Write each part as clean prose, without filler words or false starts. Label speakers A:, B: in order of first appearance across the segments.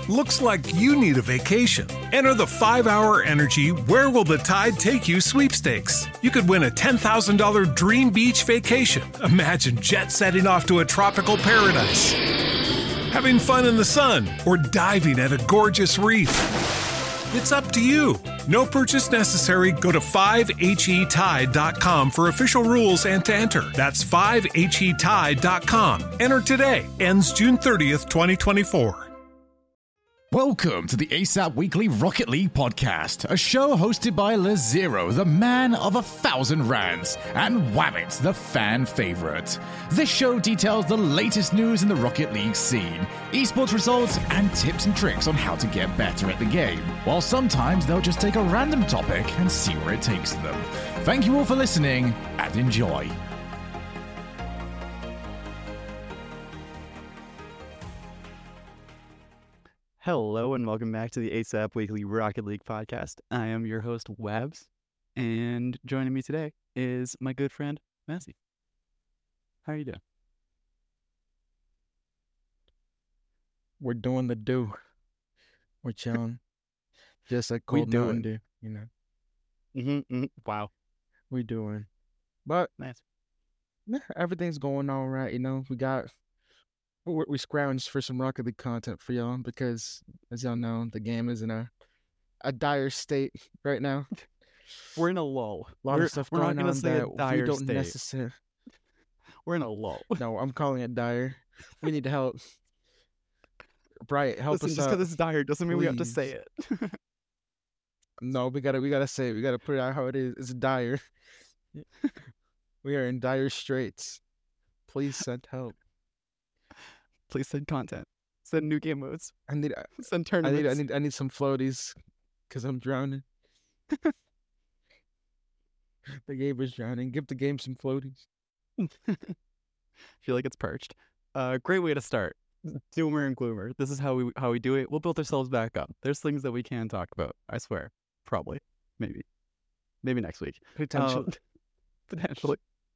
A: Looks like you need a vacation. Enter the 5-Hour Energy Where Will the Tide Take You sweepstakes. You could win a $10,000 dream beach vacation. Imagine jet setting off to a tropical paradise, having fun in the sun, or diving at a gorgeous reef. It's up to you. No purchase necessary. Go to 5HETide.com for official rules and to enter. That's 5HETide.com. Enter today. Ends June 30th, 2024.
B: Welcome to the ASAP Weekly Rocket League podcast, a show hosted by LaZero, the man of 1,000 rants, and Wabbit, the fan favorite. This show details the latest news in the Rocket League scene, esports results, and tips and tricks on how to get better at the game, while sometimes they'll just take a random topic and see where it takes them. Thank you all for listening, and enjoy.
C: Hello and welcome back to the ASAP Weekly Rocket League podcast. I am your host, Wabs, and joining me today is my good friend, Massey. How are you doing?
D: We're doing the do. We're chilling. Just like cold Mountain Dew, you know.
C: Wow.
D: We doing. But
C: Nice.
D: everything's going all right, you know. We scrounged for some Rocket League content for y'all because, as y'all know, the game is in a dire state right now.
C: We're in a lull.
D: A lot of stuff
C: we're not
D: going
C: gonna
D: on
C: say a
D: that we
C: dire
D: don't
C: state.
D: necessarily.
C: We're in a lull.
D: No, I'm calling it dire. We need to help. Bright, help
C: Listen,
D: us
C: just
D: out.
C: because it's dire doesn't mean we have to
D: please.
C: say it.
D: No, we gotta say it. We gotta put it out how it is. It's dire. We are in dire straits. Please send help.
C: Please send content. Send new game modes.
D: I need
C: Send tournaments.
D: I need some floaties because I'm drowning. The game is drowning. Give the game some floaties.
C: Feel like it's perched. Great way to start. Doomer and gloomer. This is how we do it. We'll build ourselves back up. There's things that we can talk about. I swear. Probably. Maybe next week.
D: Potentially.
C: Potentially.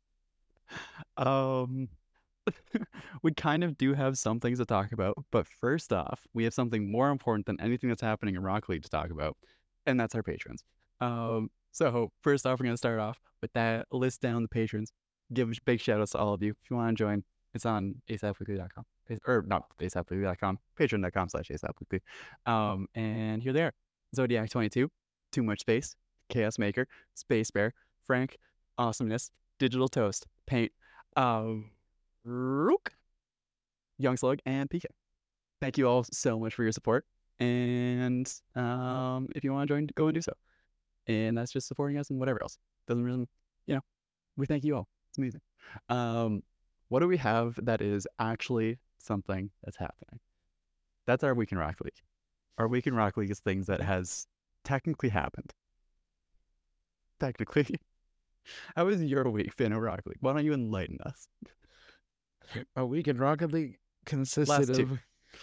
C: We kind of do have some things to talk about, but first off, we have something more important than anything that's happening in Rocket League to talk about, and that's our patrons. So first off, we're going to start off with that. List down the patrons. Give a big shout outs to all of you. If you want to join, it's on asapweekly.com. Or not asapweekly.com, patreon.com/asapweekly. And here they are. Zodiac22, Too Much Space, Chaos Maker, Space Bear, Frank, Awesomeness, Digital Toast, Paint, Rook, Young Slug, and PK. Thank you all so much for your support. And if you want to join, go and do so. And that's just supporting us and whatever else. Doesn't really, we thank you all. It's amazing. What do we have that is actually something that's happening? That's our Week in Rocket League. Our Week in Rocket League is things that has technically happened. Technically. How was your week been in Rocket League? Why don't you enlighten us?
D: A week in Rocket League consisted
C: Last two.
D: of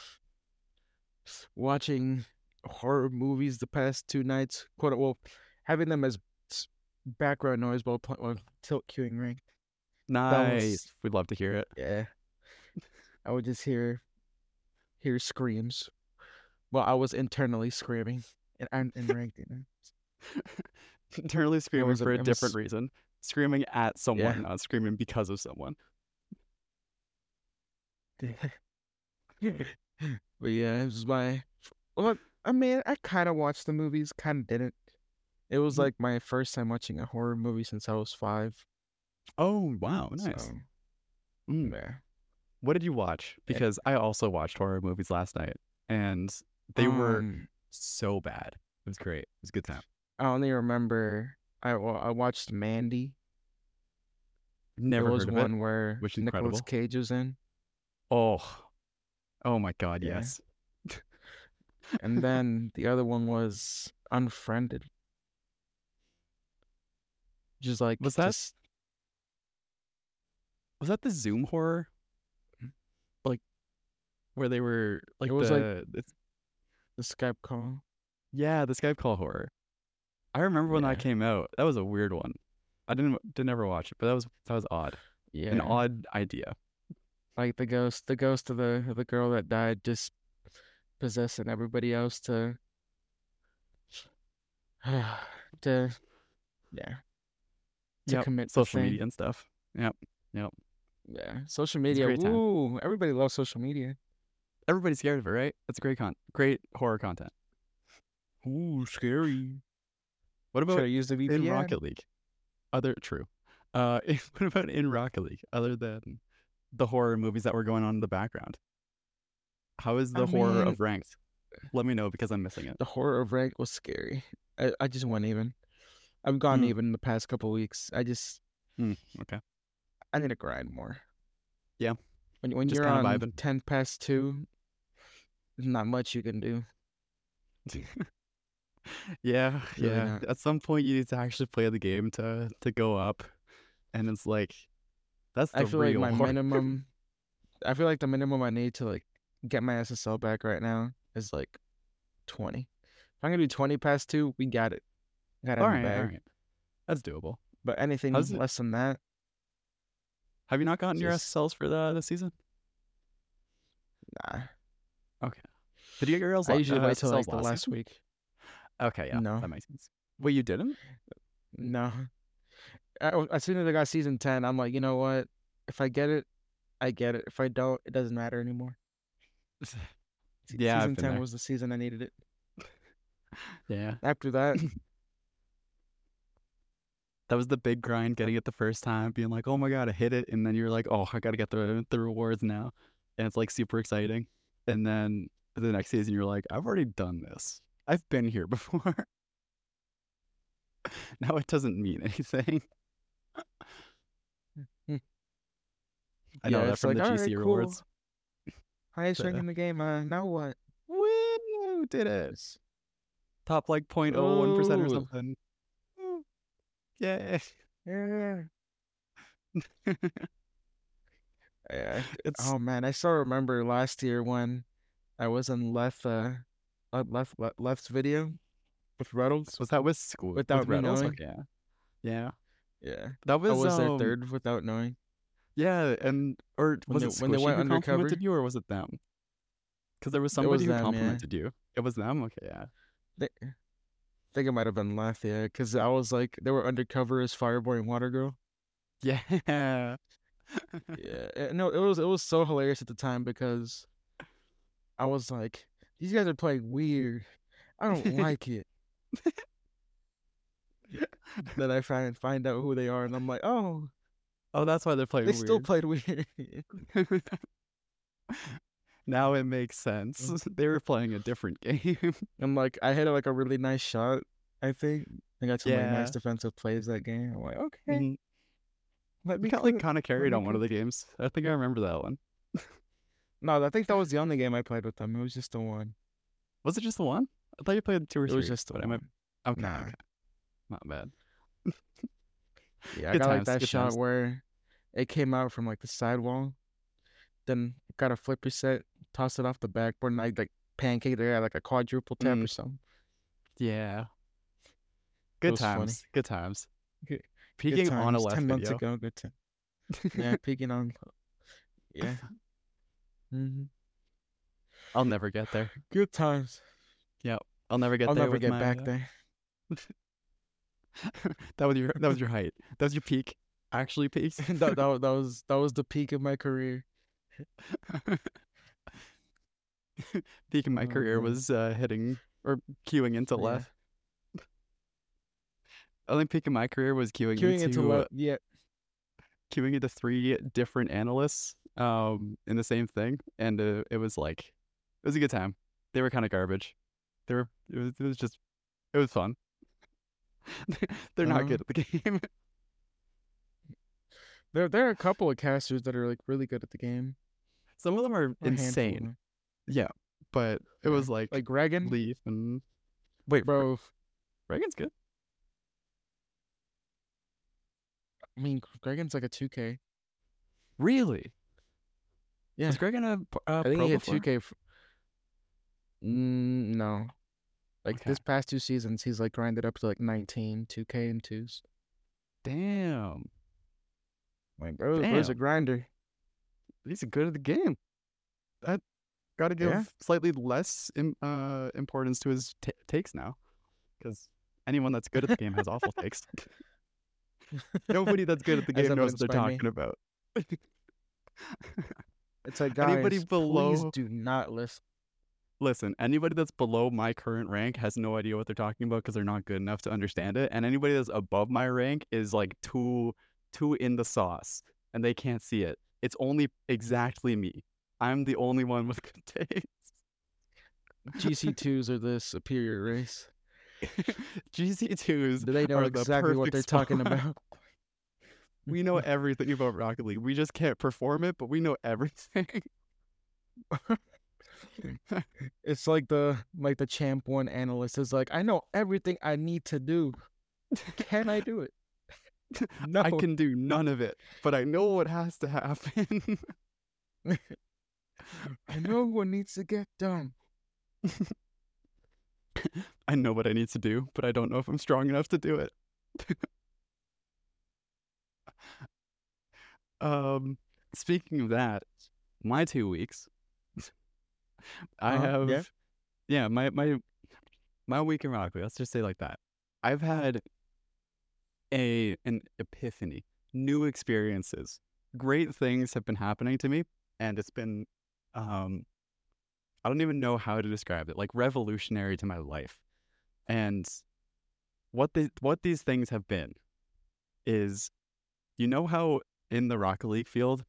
D: watching horror movies the past 2 nights. Having them as background noise while tilt queuing ranked.
C: Nice. We'd love to hear it.
D: Yeah. I would just hear screams. Well, I was internally screaming and ranked.
C: Internally screaming for a different reason. Screaming at someone,
D: Yeah.
C: not screaming because of someone.
D: But yeah, it was my. Well, I mean, I kind of watched the movies, kind of didn't. It was like my first time watching a horror movie since I was 5.
C: Oh, wow. Nice.
D: So,
C: Yeah. What did you watch? Because I also watched horror movies last night, and they were so bad. It was great. It was a good time.
D: I only remember I watched Mandy.
C: Never
D: There was
C: heard of
D: one
C: it.
D: where
C: Which is
D: Nicolas
C: incredible.
D: Cage was in.
C: Oh my God,
D: Yeah.
C: yes.
D: And then the other one was Unfriended. Just like
C: Was that the Zoom horror? Like where they were like
D: It was
C: the
D: Skype call.
C: yeah, the Skype call horror. I remember when that
D: Yeah.
C: came out. That was a weird one. I didn't ever watch it, but that was odd.
D: Yeah.
C: An odd idea.
D: Like the ghost of the girl that died just possessing everybody else to to yeah to
C: Yep.
D: commit the
C: Social
D: thing.
C: media and stuff. Yep. Yep.
D: Yeah, social
C: It's a
D: media.
C: great time.
D: Woo! Everybody loves social media.
C: Everybody's scared of it, right? It's great horror content.
D: Ooh, scary.
C: What
D: Should I
C: about
D: use the
C: in
D: VPN?
C: Rocket League? True. What about in Rocket League? Other than the horror movies that were going on in the background, how is the
D: I
C: horror
D: mean,
C: of Ranked? Let me know because I'm missing it.
D: the horror of rank was scary. I just went even. I've gone
C: Mm.
D: even in the past couple weeks.
C: Okay.
D: I need to grind more.
C: Yeah.
D: When
C: Just
D: you're
C: kinda
D: on
C: vibing.
D: 10 past 2, there's not much you can do.
C: Yeah,
D: Really
C: yeah.
D: not.
C: At some point, you need to actually play the game to go up, and it's like that's
D: I
C: the
D: feel like
C: real
D: my
C: horror.
D: minimum. I feel like the minimum I need to like get my SSL back right now is like 20. If I'm gonna do 20 past 2, we got it. Got it
C: All
D: in the
C: right, all
D: bag.
C: right. That's doable.
D: But anything
C: How's it?
D: less than that,
C: Have you not gotten your
D: just
C: SSLs for the season?
D: nah.
C: Okay. Did you get your
D: I usually wait till
C: SSLs
D: like the
C: last
D: last
C: season?
D: week.
C: Okay, yeah,
D: No,
C: that makes sense. Wait, you didn't?
D: no. As soon as I got season 10, I'm like, you know what? If I get it, I get it. If I don't, it doesn't matter anymore.
C: Yeah, I've
D: Season
C: been
D: 10
C: there.
D: was the season I needed it.
C: Yeah.
D: After that,
C: That was the big grind, getting it the first time, being like, "Oh my god, I hit it," and then you're like, "Oh, I gotta get the rewards now," and it's like super exciting. And then the next season, you're like, "I've already done this. I've been here before. Now it doesn't mean anything." I know
D: yeah,
C: that
D: it's
C: from
D: like,
C: the
D: all
C: GC
D: right, cool.
C: rewards.
D: Highest rank
C: The,
D: in the game. Now what?
C: woo, did it. Top like 0.01% or
D: Oh,
C: something. Woo, yay.
D: yeah. Yeah.
C: It's
D: Oh man, I still remember last year when I was in Left's video with Reynolds
C: was that with school with
D: without me
C: Retals?
D: knowing.
C: Okay, yeah. Yeah.
D: Yeah,
C: That
D: I
C: was
D: was their third without knowing.
C: yeah, and or
D: When
C: was
D: they
C: it
D: when they
C: Squishy
D: went
C: who
D: undercover,
C: complimented you, or was it them? Because there was
D: it
C: somebody
D: was
C: who
D: them. Yeah,
C: complimented you. It was them? Okay, yeah.
D: they, I think it might have been Left. Yeah, because I was like, they were undercover as Fireboy and Water Girl.
C: Yeah.
D: Yeah, no, it was so hilarious at the time because I was like, these guys are playing weird. I don't like it. Then I find out who they are, and I'm like, oh,
C: Oh, that's why they're
D: they
C: playing
D: still
C: weird.
D: played weird.
C: Now it makes sense. They were playing a different game.
D: I'm like, I hit like a really nice shot. I think I got some like nice
C: Yeah.
D: defensive plays that game. I'm like, okay,
C: Mhm.
D: let
C: You
D: me
C: got like
D: cook.
C: kind of
D: Let
C: carried
D: me
C: on one of
D: cook.
C: the games. I think I remember that one.
D: No, I think that was the only game I played with them. It was just the one.
C: Was it just the one? I thought you played two or
D: It
C: three.
D: was just the
C: but I might.
D: one.
C: Okay,
D: Nah.
C: okay, not bad.
D: Yeah, I
C: Good
D: got like
C: times.
D: that
C: Good
D: shot
C: times.
D: where it came out from like the sidewall, then got a flip reset, tossed it off the backboard, and I like pancaked it at like a quadruple tap or
C: Mm,
D: something.
C: yeah.
D: It
C: Good
D: was funny.
C: times. Good times.
D: Good, good
C: Peeking on a
D: times.
C: left
D: 10 months
C: video.
D: ago, good time. Yeah, peeking on. Yeah. hmm
C: I'll never get there.
D: Good times.
C: Yep. I'll never get
D: I'll
C: there
D: never
C: with
D: get
C: my.
D: back there.
C: That was your height. That was your peak. Actually peaked.
D: that was the peak of my career.
C: Peak in my
D: Oh
C: career
D: man.
C: was hitting or queuing into
D: Yeah.
C: left. I think peak in my career was
D: Queuing into left. Yeah.
C: queuing into three different analysts in the same thing, and it was like it was a good time. They were kind of garbage. It was fun. They're not
D: Uh-huh.
C: good at the game.
D: There are a couple of casters that are like really good at the game.
C: Some of them are
D: Or a handful of
C: insane.
D: them.
C: Yeah, but it
D: Yeah.
C: was like
D: Like Reagan.
C: Leaf and
D: Wait, bro.
C: Reagan's good.
D: I mean, Reagan's like a 2K.
C: Really?
D: Yeah.
C: Was Greg in a
D: I think
C: pro
D: he hit
C: before?
D: 2K. No. Like
C: Okay.
D: this past 2 seasons, he's like grinded up to like 19, 2K and 2s.
C: Damn.
D: Like, bro's a
C: Damn.
D: grinder.
C: He's good at the game. That Got to give
D: Yeah.
C: slightly less importance to his takes now, because anyone that's good at the game has awful takes. Nobody that's good at the
D: As
C: game knows what
D: evidenced
C: they're
D: by me.
C: talking about.
D: It's like,
C: Anybody
D: guys, please
C: below,
D: do not listen.
C: listen, anybody that's below my current rank has no idea what they're talking about because they're not good enough to understand it. And anybody that's above my rank is like too in the sauce, and they can't see it. It's only exactly me. I'm the only one with good taste.
D: GC2s are the superior race.
C: GC2s
D: Do they know
C: are the
D: exactly what
C: perfect
D: they're talking
C: spawn.
D: about?
C: We know everything about Rocket League. We just can't perform it, but we know everything.
D: It's like the Champ 1 analyst is like, I know everything I need to do. Can I do it? No.
C: I can do none of it, but I know what has to happen.
D: I know what needs to get done.
C: I know what I need to do, but I don't know if I'm strong enough to do it. Speaking of that, my 2 weeks, I have,
D: yeah.
C: my week in Rocket League, let's just say like that. I've had an epiphany, new experiences, great things have been happening to me, and it's been, I don't even know how to describe it, like revolutionary to my life. And what these things have been is, you know how in the Rocket League field,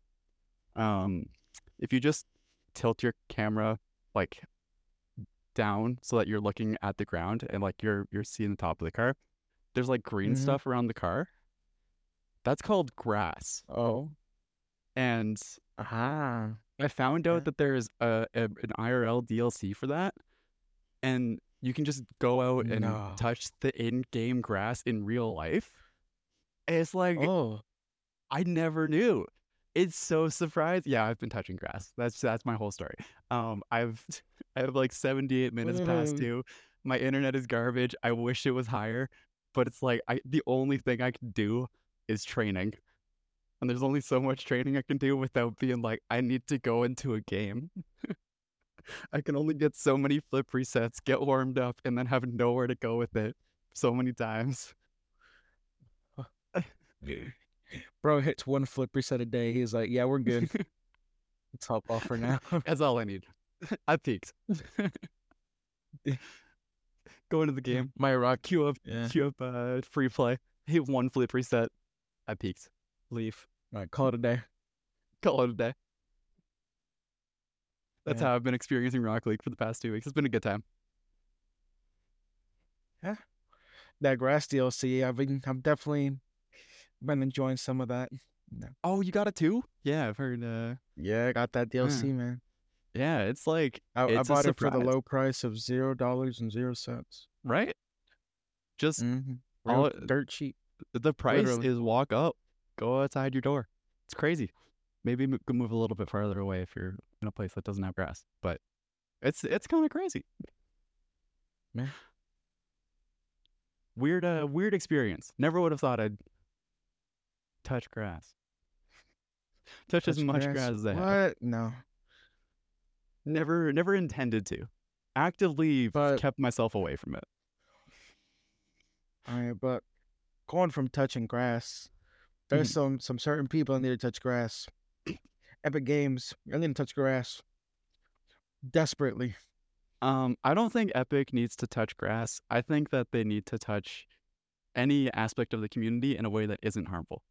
C: if you just tilt your camera like down so that you're looking at the ground and like you're seeing the top of the car, there's like green
D: Mhm.
C: stuff around the car. That's called grass.
D: Oh.
C: And
D: Aha.
C: I found out
D: Yeah.
C: that there's an IRL DLC for that, and you can just go out and
D: No.
C: touch the in-game grass in real life. And it's like,
D: Oh.
C: I never knew. It's so surprising. Yeah, I've been touching grass. That's my whole story. I have like 78 minutes past due. My internet is garbage. I wish it was higher, but it's like the only thing I can do is training. And there's only so much training I can do without being like, I need to go into a game. I can only get so many flip resets, get warmed up, and then have nowhere to go with it so many times.
D: Bro hits one flip reset a day. He's like, yeah, we're good. Let's hop off for now.
C: That's all I need. I peaked. Go into the game.
D: My rock.
C: Queue up free play. Hit one flip reset. I peaked. Leave.
D: All right, call it a day.
C: Call it a day. That's
D: Yeah.
C: how I've been experiencing Rocket League for the past 2 weeks. It's been a good time.
D: That grass DLC, I've definitely been enjoying some of that.
C: Oh, you got it too? Yeah, I've heard.
D: Yeah, I got that DLC, man.
C: Yeah, it's like
D: I
C: it's a
D: bought it for the
C: surprise,
D: low price of $0.00.
C: right? Just
D: Real
C: all
D: dirt cheap.
C: the price
D: literally.
C: is walk up, go outside your door. It's crazy. Maybe move a little bit farther away if you're in a place that doesn't have grass, but it's kind of crazy.
D: Man.
C: Weird experience. Never would have thought I'd touch grass. Touch as much grass as I have.
D: What? No.
C: Never intended to. Actively
D: But-
C: kept myself away from it.
D: All right, but going from touching grass, there's some certain people that need to touch grass. Epic Games, I need to touch grass desperately.
C: I don't think Epic needs to touch grass. I think that they need to touch any aspect of the community in a way that isn't harmful.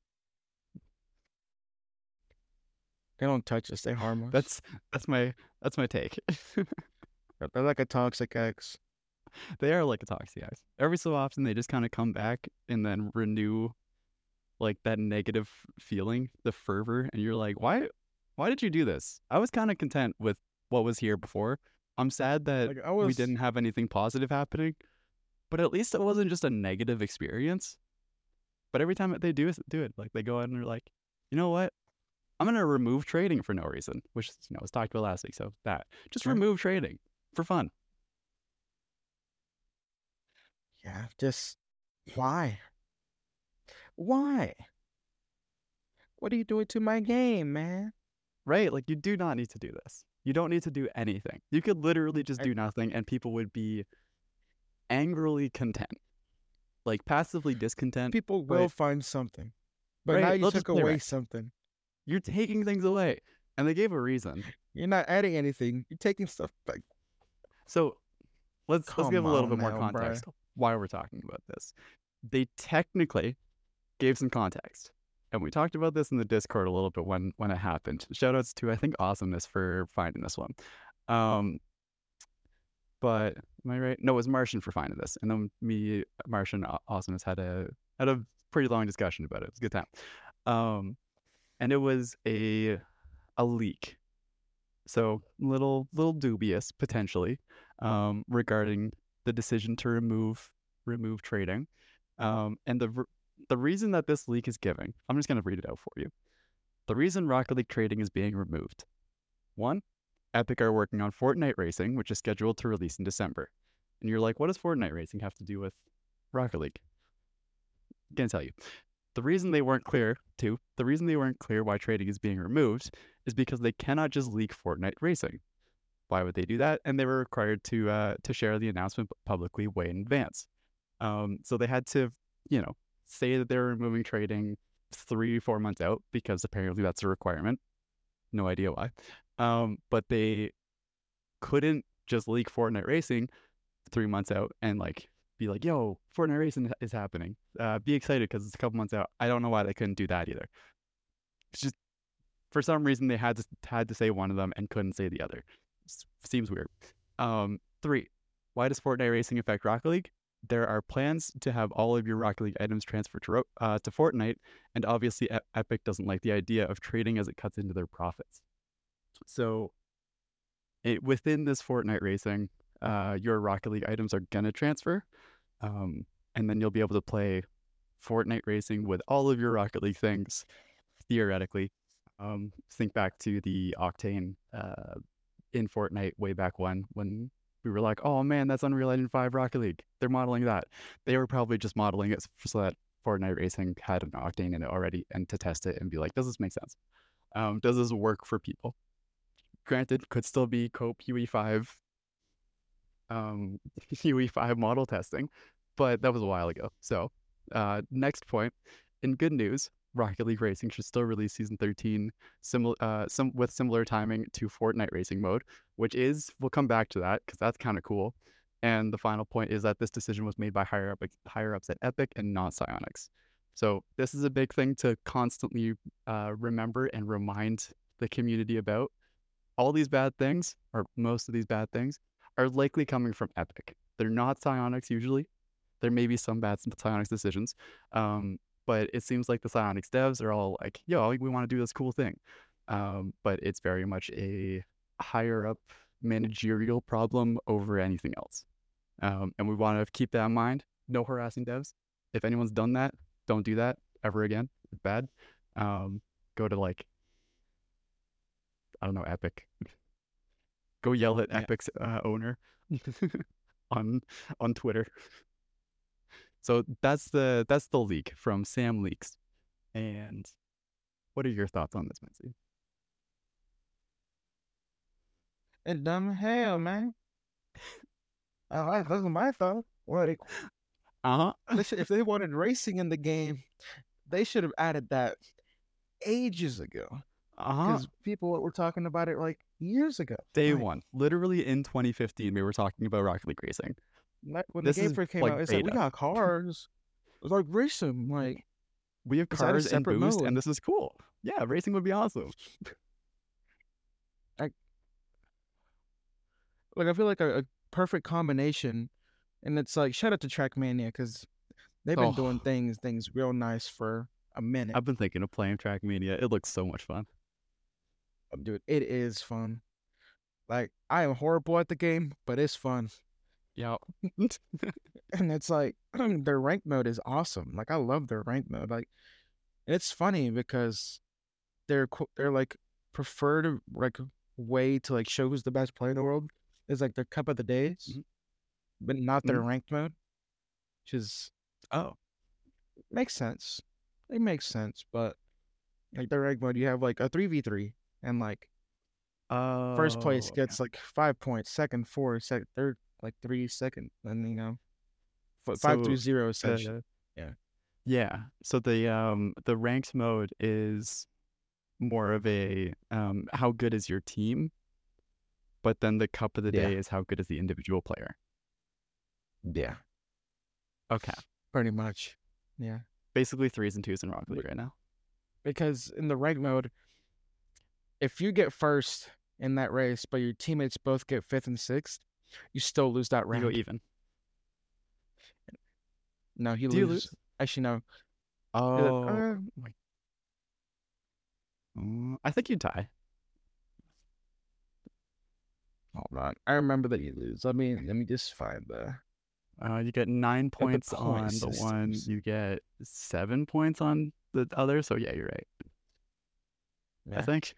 D: They don't touch us; they harm us.
C: That's my take.
D: They're like a toxic ex.
C: They are like a toxic ex. Every so often they just kind of come back and then renew like that negative feeling, the fervor, and you're like, why did you do this? I was kind of content with what was here before. I'm sad that
D: Like,
C: we didn't have anything positive happening, but at least it wasn't just a negative experience. But every time they do it, like they go out and they're like, you know what? I'm gonna remove trading for no reason, which was talked about last week. So that just
D: Yeah.
C: remove trading for fun.
D: Yeah, just why? Why? What are you doing to my game, man?
C: Right? Like, you do not need to do this. You don't need to do anything. You could literally just do nothing, and people would be angrily content, like passively discontent.
D: People
C: but-
D: will find something, but
C: Right,
D: now
C: they'll
D: you
C: just
D: took
C: play
D: away
C: wreck.
D: something.
C: You're taking things away, and they gave a reason.
D: You're not adding anything. You're taking stuff back.
C: So let's
D: Come
C: give a little
D: on
C: bit more
D: now, bruh.
C: context why we're talking about this. They technically gave some context, and we talked about this in the Discord a little bit when it happened. Shoutouts to I think Awesomeness for finding this one. But am I right? No, it was Martian for finding this, and then me, Martian, Awesomeness had a pretty long discussion about it. It was a good time. And it was a leak. So little dubious potentially regarding the decision to remove trading. And the reason that this leak is giving, I'm just going to read it out for you. The reason Rocket League trading is being removed. 1, Epic are working on Fortnite Racing, which is scheduled to release in December. And you're like, what does Fortnite Racing have to do with Rocket League? I'm going to tell you. The reason they weren't clear why trading is being removed is because they cannot just leak Fortnite Racing. Why would they do that? And they were required to share the announcement publicly way in advance. So they had to, say that they were removing trading 3-4 months out because apparently that's a requirement. No idea why. But they couldn't just leak Fortnite Racing 3 months out and be like, yo, Fortnite Racing is happening. Be excited because it's a couple months out. I don't know why they couldn't do that either. It's just, for some reason, they had to say one of them and couldn't say the other. Seems weird. 3, why does Fortnite Racing affect Rocket League? There are plans to have all of your Rocket League items transferred to Fortnite, and obviously Epic doesn't like the idea of trading as it cuts into their profits. So within this Fortnite Racing, your Rocket League items are going to transfer, and then you'll be able to play Fortnite Racing with all of your Rocket League things, theoretically. Think back to the Octane in Fortnite way back when we were like, oh man, that's Unreal Engine 5 Rocket League. They're modeling that. They were probably just modeling it so that Fortnite Racing had an Octane in it already and to test it and be like, does this make sense? Does this work for people? Granted, could still be Cope UE5 UE5 model testing, but that was a while ago. So next point, in good news, Rocket League Racing should still release Season 13 with similar timing to Fortnite Racing mode, which we'll come back to that because that's kind of cool. And the final point is that this decision was made by higher ups at Epic and not Psyonix. So this is a big thing to constantly remember and remind the community about. All these bad things, or most of these bad things, are likely coming from Epic. They're not Psyonix usually. There may be some bad Psyonix decisions. But it seems like the Psyonix devs are all like, yo, we want to do this cool thing. But it's very much a higher up managerial problem over anything else. And we want to keep that in mind. No harassing devs. If anyone's done that, don't do that ever again. It's bad. Go to I don't know, Epic. Go yell at Epic's owner on Twitter. So that's the leak from Sam Leaks. And what are your thoughts on this, Mincy?
D: And dumb hell, man. That's my thought. If they wanted racing in the game, they should have added that ages ago. Because people were talking about it years ago.
C: Day one. Literally in 2015, we were talking about Rocket League Racing.
D: When the game first came out, it said, we got cars. It was racing.
C: We have cars and boost, and this is cool. Yeah, racing would be awesome.
D: I feel like a perfect combination. And it's shout out to Trackmania, because they've been doing things real nice for a minute.
C: I've been thinking of playing Trackmania. It looks so much fun.
D: Dude, it is fun. I am horrible at the game, but it's fun.
C: Yeah.
D: And it's their rank mode is awesome. I love their rank mode. It's funny because their preferred way to show who's the best player in the world is their Cup of the Days, but not their ranked mode, which is makes sense. It makes sense, but their rank mode, you have a 3v3 and First place
C: Oh,
D: gets like 5 points, second 4, third like 3, second, and 5 through
C: so
D: 0 essentially.
C: the
D: Yeah.
C: yeah. So the ranked mode is more of a how good is your team, but then the cup of the
D: Yeah.
C: day is how good is the individual player.
D: Yeah.
C: Okay.
D: Pretty much. Yeah.
C: Basically threes and twos in Rocket League right now.
D: Because in the rank mode, if you get first in that race, but your teammates both get fifth and sixth, you still lose that
C: You
D: round.
C: go even.
D: No, you
C: Do you
D: lose.
C: lose?
D: Actually, no.
C: Oh, I think you tie.
D: Hold on. I remember that you lose. Let me just find
C: You get 9
D: the
C: points
D: point
C: on the one.
D: systems.
C: You get 7 points on the other. So yeah, you're right. I
D: Yeah.
C: think.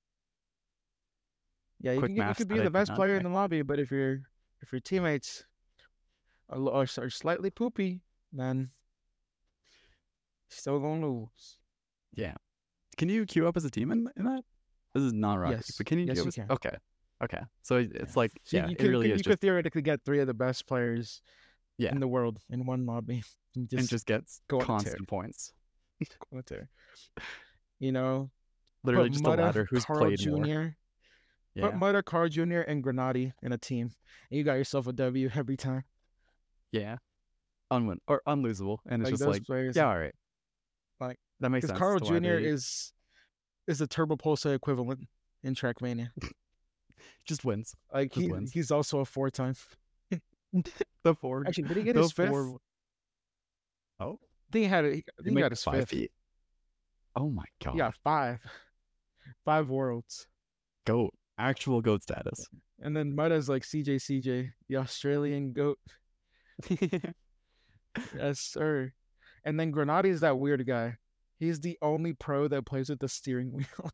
D: Yeah, you
C: Quick
D: you
C: maths
D: could be
C: that I
D: the
C: could
D: best
C: not
D: player in
C: check.
D: the lobby, but if your teammates are slightly poopy, then you're still gonna lose.
C: Yeah. Can you queue up as a team in that? This is not Rocket League,
D: Yes.
C: but can you
D: Yes,
C: queue up
D: you
C: as?
D: can.
C: Okay. Okay. So it's
D: Yeah.
C: like,
D: So
C: yeah, it really is
D: you
C: just,
D: could theoretically get 3 of the best players
C: yeah,
D: in the world in one lobby and
C: and
D: just
C: just gets
D: go on a tear.
C: constant points.
D: Go on a tear. You know,
C: Literally
D: put
C: just a ladder who's
D: Carl
C: played more.
D: Jr. Put
C: Yeah.
D: Mudda, Carl Jr., and Granati in a team, and you got yourself a W every time.
C: Yeah. Unwin or unlosable. And it's
D: Like
C: just
D: those
C: like,
D: players,
C: yeah, all right.
D: like
C: That makes
D: because
C: sense as
D: Carl
C: to why
D: Jr.
C: they
D: is the Turbo Pulse equivalent in Trackmania.
C: just wins.
D: Like
C: Just wins.
D: he's also a 4-time.
C: The four.
D: Actually, did he get
C: The
D: his fifth?
C: four. Oh,
D: I think I
C: you
D: think he
C: make
D: got his
C: 5
D: fifth.
C: feet. Oh my
D: He
C: god.
D: got 5 worlds.
C: Goat. Actual goat status.
D: And then Mudda's like CJ, the Australian goat. Yes, sir. And then Granati is that weird guy. He's the only pro that plays with the steering wheel.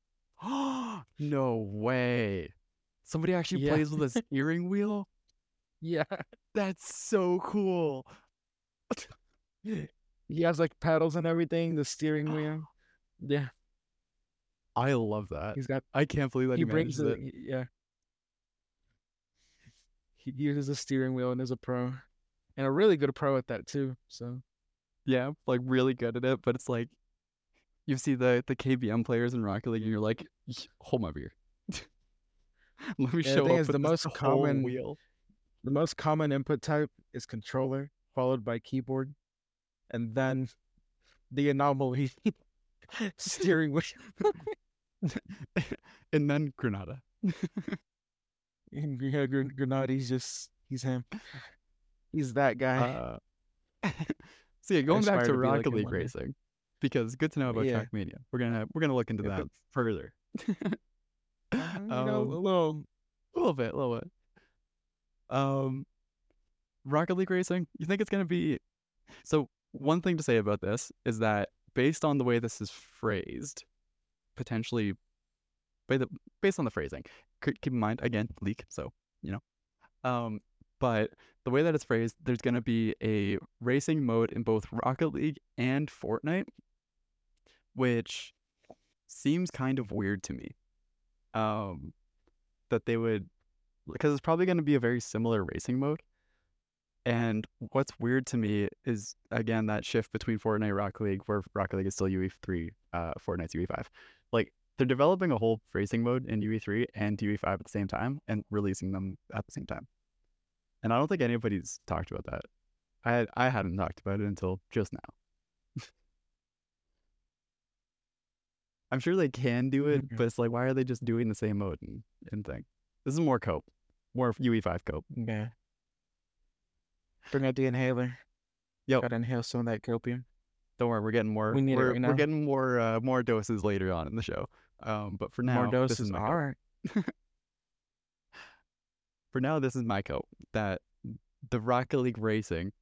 C: No way. Somebody actually
D: Yeah.
C: plays with a steering wheel?
D: Yeah.
C: That's so cool.
D: He has like pedals and everything, the steering wheel. Yeah.
C: I love that.
D: He's got
C: I can't believe that
D: he
C: he
D: brings
C: manages
D: the
C: it.
D: yeah. He uses a steering wheel and is a pro. And a really good pro at that too. So
C: Yeah, like really good at it, but it's like you see the KBM players in Rocket League and you're like, hold my beer. Let me
D: yeah, the
C: show
D: thing
C: up
D: is
C: with
D: the
C: this
D: most
C: whole
D: common
C: wheel.
D: input type is controller, followed by keyboard, and then the anomaly steering wheel.
C: And then Granada.
D: Yeah, Granati's he's him. He's that guy.
C: So yeah, going back
D: aspire
C: to
D: to be like
C: Rocket
D: him
C: League
D: one day.
C: racing, because good to know about
D: Yeah.
C: Trackmania. We're gonna look into
D: Yeah,
C: that further.
D: a little.
C: A little bit. Rocket League racing. You think it's gonna be? So one thing to say about this is that based on the way this is phrased, potentially, based on the phrasing, keep in mind again leak. So but the way that it's phrased, there's going to be a racing mode in both Rocket League and Fortnite, which seems kind of weird to me. That they would, because it's probably going to be a very similar racing mode. And what's weird to me is, again, that shift between Fortnite and Rocket League, where Rocket League is still UE3, Fortnite's UE5. Like, they're developing a whole racing mode in UE3 and UE5 at the same time and releasing them at the same time. And I don't think anybody's talked about that. I hadn't talked about it until just now. I'm sure they can do it, but it's like, why are they just doing the same mode and thing? This is more cope, more UE5 cope.
D: Yeah. Bring out the inhaler.
C: Yep.
D: Gotta inhale some of that copium.
C: Don't worry, we're getting more.
D: We need it right
C: we're
D: now.
C: getting more doses later on in the show. But for now,
D: More doses.
C: this is my
D: All
C: cope.
D: right.
C: For now, this is my cope. That the Rocket League racing.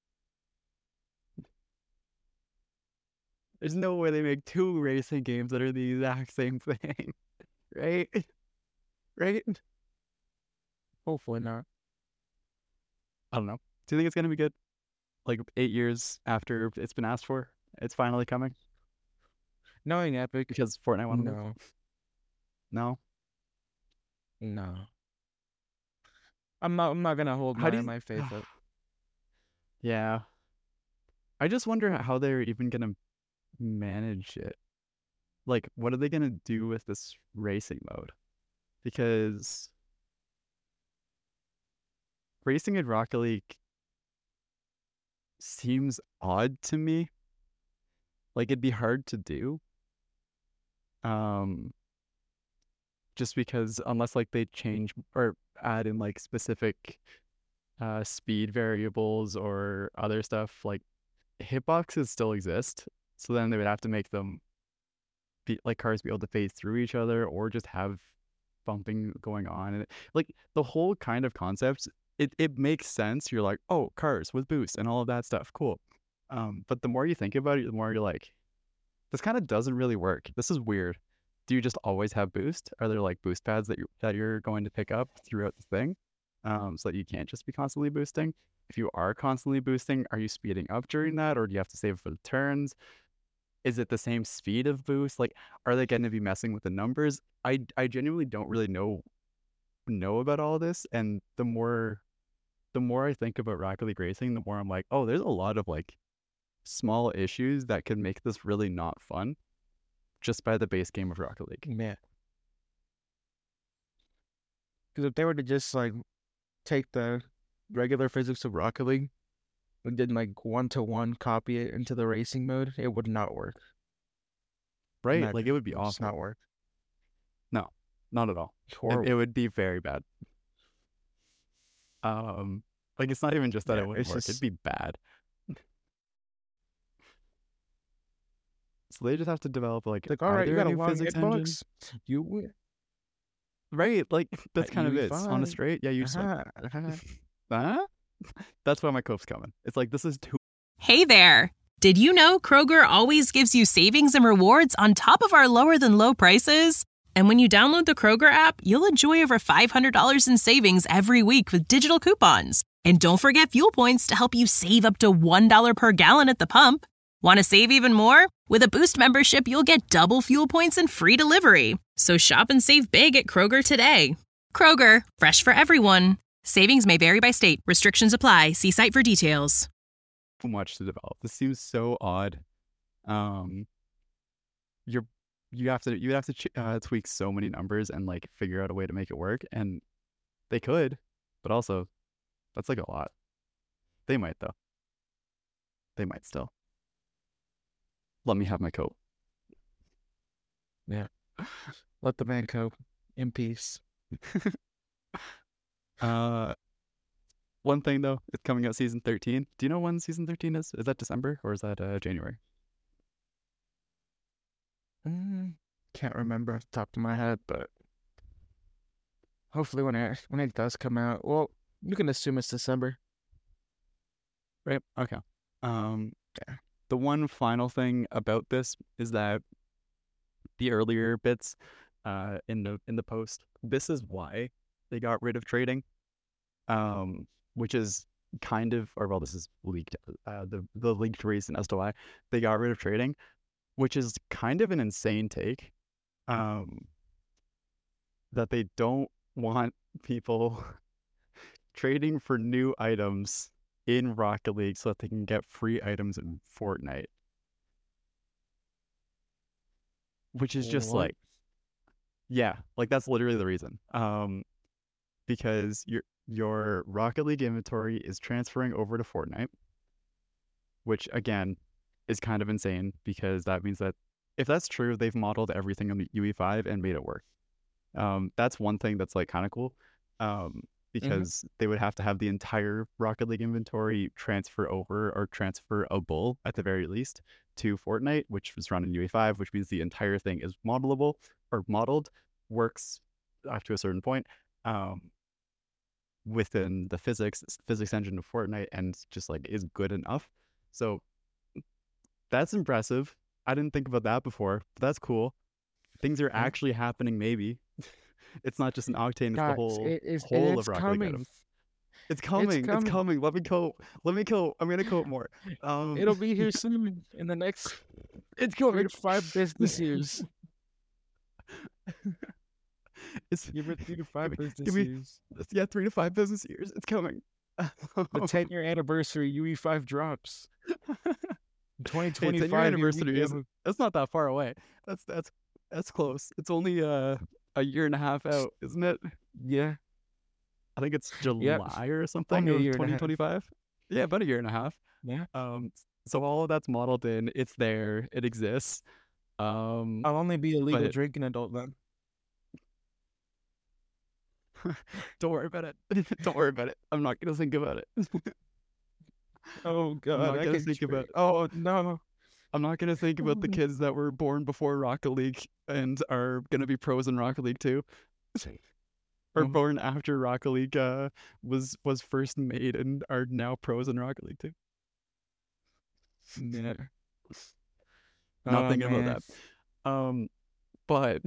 C: There's no way they make 2 racing games that are the exact same thing, right? Right?
D: Hopefully not.
C: I don't know. Do you think it's gonna be good? Like 8 years after it's been asked for, it's finally coming
D: Knowing Epic,
C: because Fortnite won.
D: no.
C: No.
D: No, I'm not gonna hold
C: How do
D: my faith
C: you?
D: up.
C: Yeah, I just wonder how they're even gonna manage it. Like, what are they gonna do with this racing mode? Because racing in Rocket League seems odd to me. Like, it'd be hard to do. Um, just because unless like they change or add in like specific speed variables or other stuff, like hitboxes still exist. So then they would have to make them be like cars be able to phase through each other or just have bumping going on. And like the whole kind of concept, it makes sense. You're like, oh, cars with boost and all of that stuff. Cool. But the more you think about it, the more you're like, this kind of doesn't really work. This is weird. Do you just always have boost? Are there like boost pads that you're going to pick up throughout the thing, so that you can't just be constantly boosting? If you are constantly boosting, are you speeding up during that, or do you have to save for the turns? Is it the same speed of boost? Like, are they going to be messing with the numbers? I genuinely don't really know about all this, and the more I think about Rocket League Racing, the more I'm like, oh, there's a lot of like small issues that could make this really not fun just by the base game of Rocket League.
D: Yeah, because if they were to just like take the regular physics of Rocket League and did like 1-to-1 copy it into the racing mode, it would not work.
C: Right? Like, it would be
D: It would just not
C: awful.
D: work.
C: No, not at all.
D: It's
C: It
D: horrible.
C: would be very bad. Like, it's not even just that
D: Yeah,
C: it wouldn't
D: it's
C: work, it'd
D: just
C: be bad. So they just have to develop like
D: all right, you
C: either a
D: got a
C: new
D: long
C: physics engine.
D: hitbox, you win.
C: Right, like that's kind
D: You'll
C: of
D: be
C: it. On a
D: fine.
C: straight, yeah, you just win. Huh? That's why my cope's coming. It's like, this is too.
E: Hey there! Did you know Kroger always gives you savings and rewards on top of our lower than low prices? And when you download the Kroger app, you'll enjoy over $500 in savings every week with digital coupons. And don't forget fuel points to help you save up to $1 per gallon at the pump. Want to save even more? With a Boost membership, you'll get double fuel points and free delivery. So shop and save big at Kroger today. Kroger, fresh for everyone. Savings may vary by state. Restrictions apply. See site for details.
C: Much to develop. This seems so odd. You're you would have to tweak so many numbers and like figure out a way to make it work, and they could, but also that's like a lot. They might though. They might still. Let me have my coat.
D: Yeah. Let the man cope in peace.
C: One thing though, it's coming out season 13. Do you know when season 13 is? Is that December or is that January?
D: Can't remember off the top of my head, but hopefully when it does come out, well, you can assume it's December.
C: Right. Okay.
D: Yeah.
C: The one final thing about this is that the earlier bits in the post, this is why they got rid of trading, which is kind of, or well, this is leaked, the leaked reason as to why they got rid of trading, which is kind of an insane take, that they don't want people trading for new items in Rocket League so that they can get free items in Fortnite. Which is just
D: What?
C: like, yeah, like that's literally the reason. Because your Rocket League inventory is transferring over to Fortnite, which again is kind of insane because that means that if that's true, they've modeled everything on the UE5 and made it work. That's one thing that's like kind of cool. Because they would have to have the entire Rocket League inventory transfer over or transferable at the very least to Fortnite, which was run in UE5, which means the entire thing is modelable or modeled, works up to a certain point within the physics engine of Fortnite, and just like is good enough. So that's impressive. I didn't think about that before, but that's cool. Things are actually happening, maybe. It's not just an Octane, it's the whole whole of Rocket League item. It's coming. It's coming. Let me cope. I'm gonna cope more.
D: It'll be here soon in the next
C: it's coming.
D: 5 business years.
C: It's
D: Give it 3 to 5
C: give me,
D: business
C: give me
D: years.
C: yeah, 3 to 5 business years. It's coming.
D: The 10-year anniversary UE5 drops.
C: Hey, 10-year
D: 2025,
C: anniversary is
D: have
C: that's not that far away. That's close. It's only a year and a half out, isn't it?
D: yeah,
C: I think it's
D: yep.
C: July or something
D: Only a
C: of
D: year and a half.
C: 2025. Yeah, about a year and a half.
D: Yeah.
C: So all of that's modeled in. It's there. It exists.
D: I'll only be a legal
C: But
D: drinking adult then.
C: don't worry about it. Don't worry about it. I'm not gonna think about it.
D: Oh
C: I'm
D: God,
C: not
D: I
C: gonna
D: can
C: think about.
D: Oh no.
C: I'm not gonna think about the
D: Oh.
C: kids that were born before Rocket League and are gonna be pros in Rocket League too, or
D: Oh.
C: born after Rocket League was first made and are now pros in Rocket League too.
D: Yeah.
C: Not
D: Oh,
C: thinking about
D: man.
C: that. But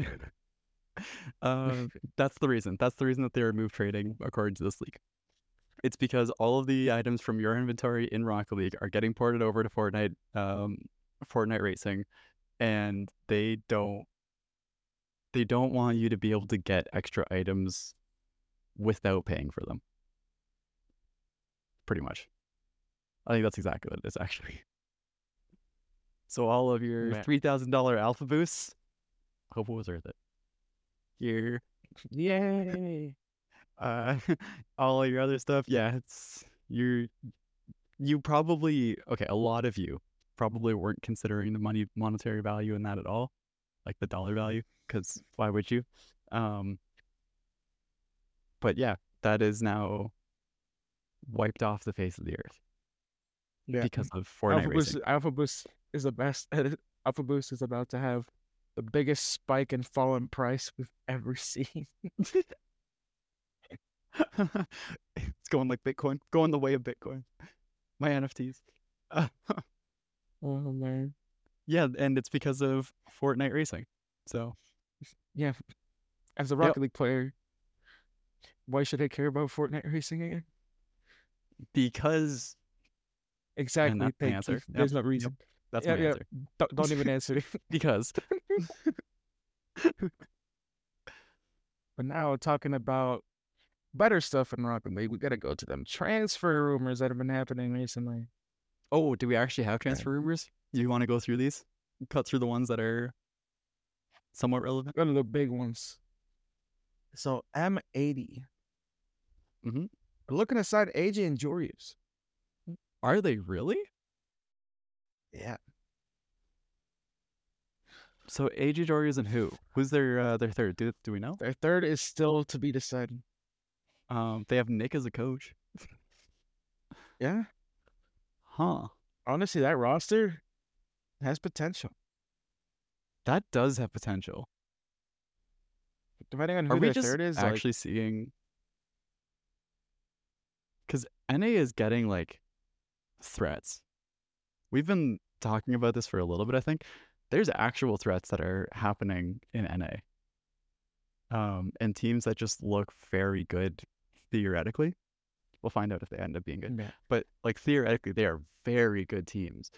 C: that's the reason. That's the reason that they removed trading according to this league. It's because all of the items from your inventory in Rocket League are getting ported over to Fortnite, Fortnite Racing, and they don't want you to be able to get extra items without paying for them. Pretty much. I think that's exactly what it is, actually. So all of your
D: Man.
C: $3,000 alpha boosts, I hope it was worth it. Your
D: Yay.
C: all of your other stuff, yeah, it's you probably, okay, a lot of you probably weren't considering the monetary value in that at all, like the dollar value, because why would you? But yeah, that is now wiped off the face of the earth
D: Yeah.
C: because of Fortnite Racing.
D: Alpha Boost is the best. Alpha Boost is about to have the biggest spike and fall in price we've ever seen.
C: It's going like Bitcoin, going the way of Bitcoin. My NFTs.
D: Oh man.
C: Yeah, and it's because of Fortnite Racing. So
D: Yeah. As a Rocket League player, why should I care about Fortnite racing again?
C: because
D: Exactly.
C: that's my
D: Thank
C: answer.
D: you.
C: Yep,
D: There's no reason.
C: that's
D: Yeah,
C: my
D: yeah.
C: answer.
D: Don't even answer it.
C: Because
D: But now talking about better stuff in Rocket League, we gotta go to them transfer rumors that have been happening recently.
C: oh, do we actually have transfer rumors? You want to go through these? Cut through the ones that are somewhat relevant?
D: Go to the big ones. So M80.
C: Mhm.
D: We're looking aside AJ and Jorius.
C: Are they really?
D: Yeah.
C: So AJ Jorius and who? Who's their third? Do we know?
D: Their third is still to be decided.
C: They have Nick as a coach.
D: Yeah.
C: Huh.
D: Honestly, that roster has potential.
C: That does have potential.
D: Depending on
C: Are
D: who
C: we
D: their
C: just
D: third is,
C: actually seeing? Because NA is getting like threats. We've been talking about this for a little bit, I think. There's actual threats that are happening in NA. And teams that just look very good theoretically. We'll find out if they end up being good.
D: Yeah.
C: But like theoretically, they are very good teams.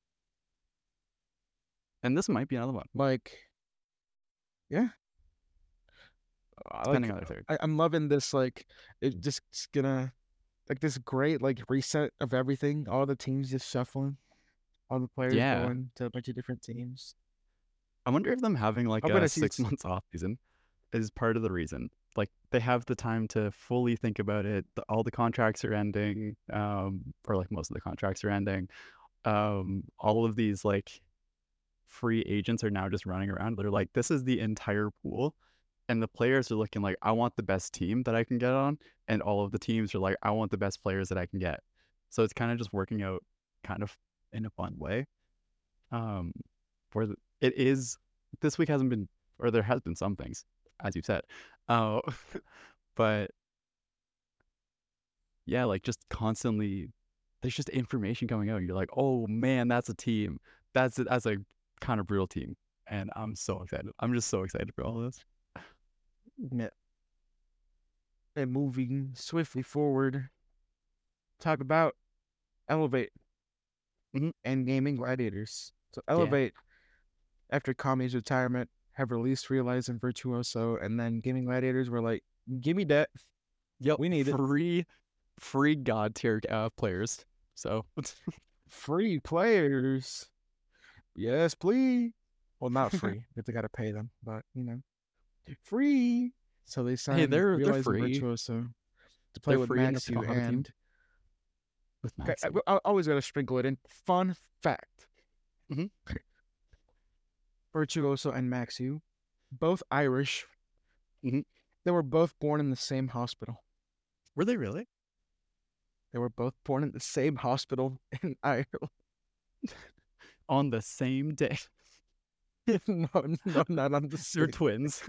C: And this might be another one,
D: like, yeah.
C: depending on their third.
D: I'm loving this. Like, it just it's gonna like this great like reset of everything. All the teams just shuffling. All the players
C: Yeah.
D: going to a bunch of different teams.
C: I wonder if them having like
D: I'm gonna
C: a
D: see
C: 6 months off season is part of the reason. Like they have the time to fully think about it. All the contracts are ending, or like most of the contracts are ending. All of these like free agents are now just running around. They're like, this is the entire pool. And the players are looking like, I want the best team that I can get on. And all of the teams are like, I want the best players that I can get. So it's kind of just working out kind of in a fun way. It is, this week hasn't been, or there has been some things, as you said. But yeah, like just constantly, there's just information coming out. You're like, oh man, that's a team. That's a kind of brutal team. And I'm so excited. I'm just so excited for all this.
D: Yeah. And moving swiftly forward, talk about Elevate
C: Mhm.
D: and Gaming Gladiators. So Elevate, after Kami's retirement, have released Realize and Virtuoso, and then Gaming Gladiators were like, give me that.
C: Yep,
D: We need it.
C: free god tier players. So
D: Free players. Yes, please. Well, not free, but they got to pay them, but, free. So they signed
C: they're
D: Realize and
C: free.
D: Virtuoso to play
C: They're
D: with
C: free and they're
D: Maxu
C: put on a team.
D: and...
C: with
D: Okay,
C: Maxi.
D: I always got to sprinkle it in. Fun fact.
C: Mhm.
D: Virtuoso and Maxu, both Irish.
C: Mhm.
D: They were both born in the same hospital.
C: Were they really?
D: They were both born in the same hospital in Ireland.
C: On the same day.
D: no, not on the
C: They're
D: same.
C: twins.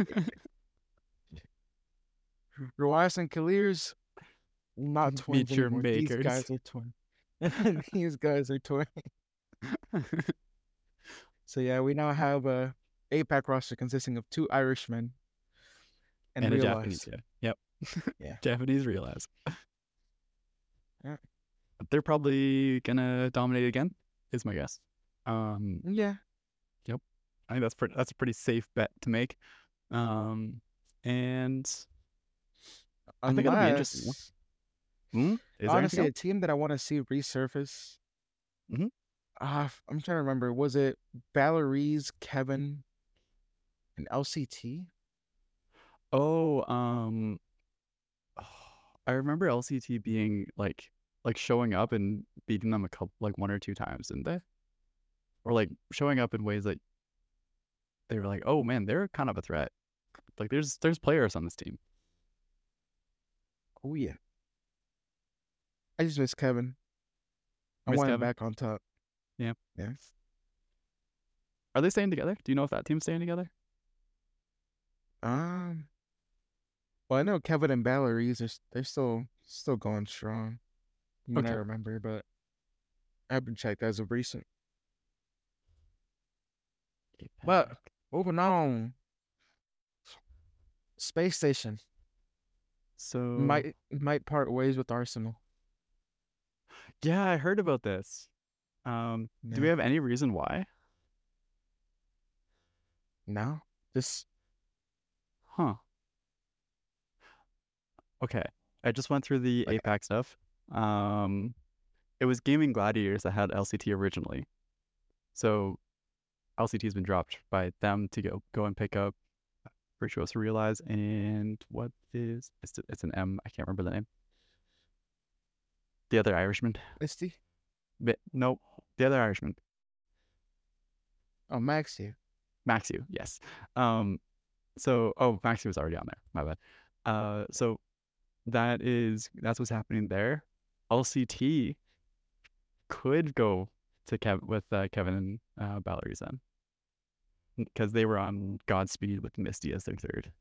D: Ruiz and Kalirs, not twins
C: Meet your
D: anymore.
C: makers.
D: These guys are twins. These guys are twins. So yeah, we now have a APAC roster consisting of 2 Irishmen and
C: a
D: Realize.
C: Japanese, yeah. Yep.
D: Yeah.
C: Japanese Realize.
D: Yeah.
C: They're probably gonna dominate again, is my guess.
D: Yeah.
C: I think that's a pretty safe bet to make. And I think it'll be interesting. Is there
D: Honestly,
C: anything
D: a team that I want to see resurface.
C: Mhm.
D: I'm trying to remember. Was it Valerie's, Kevin, and LCT?
C: else? I remember LCT being like showing up and beating them a couple, like 1 or 2 times, didn't they? Or like showing up in ways that they were like, oh man, they're kind of a threat. Like there's players on this team.
D: Oh yeah. I just miss Kevin. I
C: Miss
D: want him
C: Kevin?
D: back on top.
C: Yeah.
D: Yeah.
C: Are they staying together? Do you know if that team's staying together?
D: Well, I know Kevin and Valerie's they're still going strong. You might
C: Okay.
D: not remember, but I haven't checked as of recent. But moving on. Space Station
C: So
D: might part ways with Arsenal.
C: yeah, I heard about this. Do we
D: Yeah.
C: have any reason why?
D: No, just
C: Huh. Okay. I just went through the
D: Like-
C: APAC stuff. It was Gaming Gladiators that had LCT originally. So LCT has been dropped by them to go and pick up Virtuoso Realize and what is it's an M. I can't remember the name. The other Irishman.
D: Misty.
C: Nope. The other Irishman.
D: Oh, Maxi.
C: Maxu, yes. Maxu was already on there. My bad. So that's what's happening there. LCT could go to Kevin and Valerie's then, because they were on Godspeed with Misty as their third.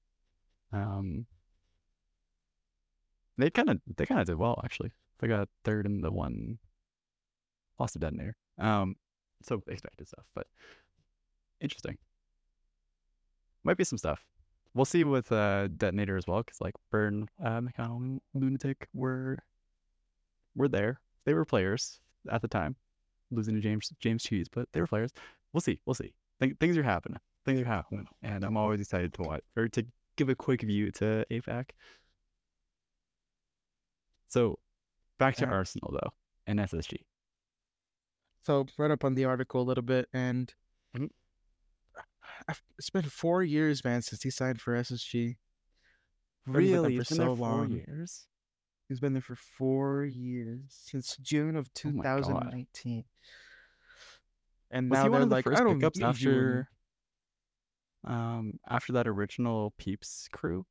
C: They kind of did well actually. They got third in the one, lost to Detonator. So expected stuff, but interesting. Might be some stuff. We'll see with Detonator as well, because like Burn, McConnell, Lunatic were there. They were players at the time, losing to James Cheese, but they were players. We'll see. Things are happening. And I'm always excited to watch or to give a quick view to APAC. So back to
D: Yeah.
C: Arsenal though and SSG.
D: So read up on the article a little bit, and
C: Mhm.
D: it's been 4 years, man, since he signed for SSG. Been with them
C: Really,
D: for
C: it's been
D: so
C: there 4
D: long.
C: years.
D: He's been there for 4 years, since June of
C: Oh my God.
D: 2019. And
C: Was
D: now
C: he one
D: they're
C: of the
D: like,
C: first
D: I don't
C: pickups
D: need you
C: after that original Peeps crew?